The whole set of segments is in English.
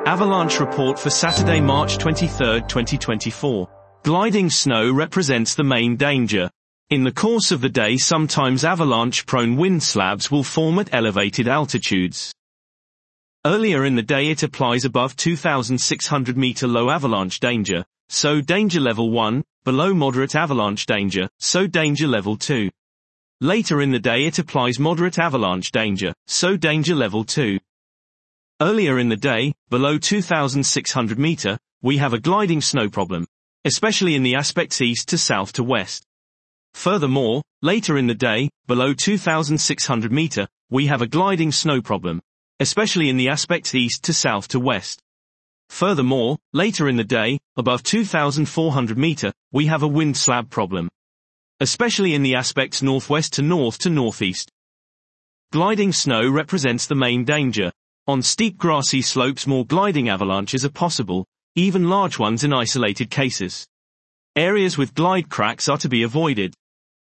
Avalanche report for Saturday, March 23, 2024. Gliding snow represents the main danger. In the course of the day, sometimes avalanche-prone wind slabs will form at elevated altitudes. Earlier in the day it applies above 2,600 meter low avalanche danger, so danger level 1, below moderate avalanche danger, so danger level 2. Later in the day it applies moderate avalanche danger, so danger level 2. Earlier in the day, below 2,600 meter, we have a gliding snow problem, especially in the aspects east to south to west. Furthermore, later in the day, below 2,600 meter, we have a gliding snow problem, especially in the aspects east to south to west. Furthermore, later in the day, above 2,400 meter, we have a wind slab problem, especially in the aspects northwest to northeast. Gliding snow represents the main danger. On steep grassy slopes more gliding avalanches are possible, even large ones in isolated cases. Areas with glide cracks are to be avoided.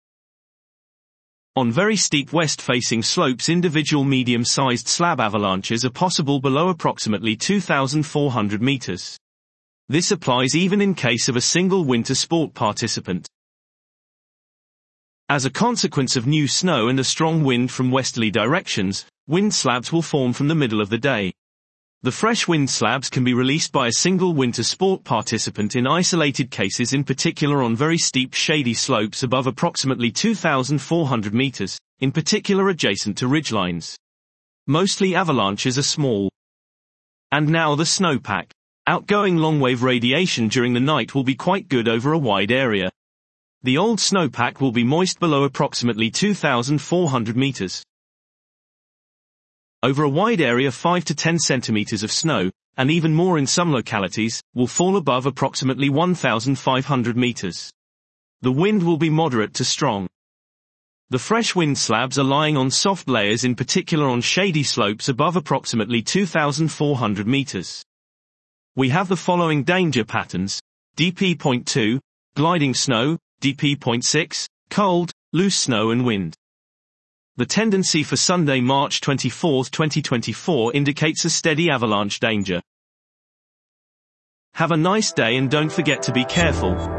On very steep west-facing slopes individual medium-sized slab avalanches are possible below approximately 2,400 meters. This applies even in case of a single winter sport participant. As a consequence of new snow and a strong wind from westerly directions, wind slabs will form from the middle of the day. The fresh wind slabs can be released by a single winter sport participant in isolated cases, in particular on very steep shady slopes above approximately 2,400 meters, in particular adjacent to ridgelines. Mostly avalanches are small. And now the snowpack. Outgoing long-wave radiation during the night will be quite good over a wide area. The old snowpack will be moist below approximately 2,400 meters. Over a wide area 5 to 10 centimeters of snow, and even more in some localities, will fall above approximately 1,500 meters. The wind will be moderate to strong. The fresh wind slabs are lying on soft layers, in particular on shady slopes above approximately 2,400 meters. We have the following danger patterns: DP.2, gliding snow, DP.6, cold, loose snow and wind. The tendency for Sunday, March 24, 2024 indicates a steady avalanche danger. Have a nice day and don't forget to be careful.